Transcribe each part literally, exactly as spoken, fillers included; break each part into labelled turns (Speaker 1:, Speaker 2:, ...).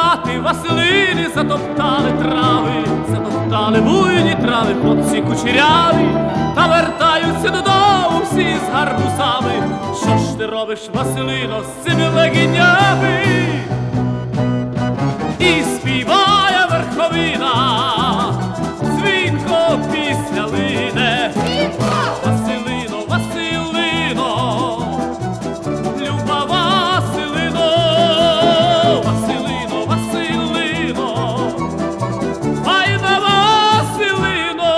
Speaker 1: хати Василини затоптали трави, затоптали буйні трави, хлопці кучеряві, та вертаються додому всі з гарбузами. Що ж ти робиш, Василино, з цими легінями? І співає верховина, дзвінко пісня лине. Василино, Василино, люба Василино, Василино, Василино, файна Василино.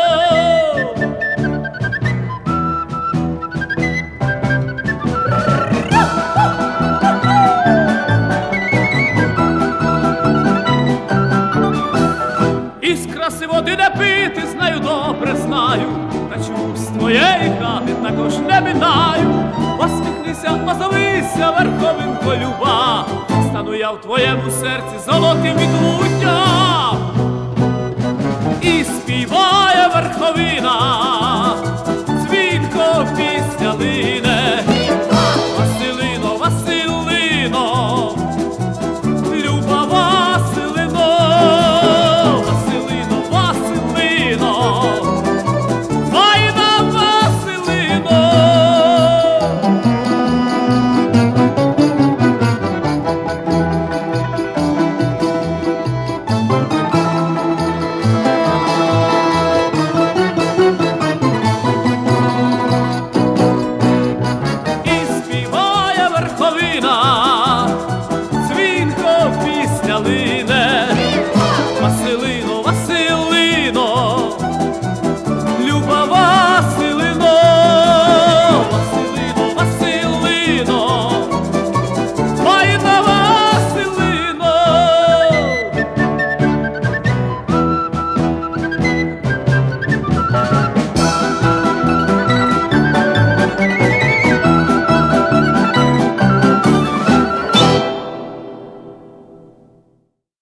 Speaker 1: Із краси води не пити, знаю, добре знаю, та чомусь з твоєї хати також не минаю. Посміхнися, озовися, верховинко люба, стану я в твоєму серці золотим відлунням. І співає верховина,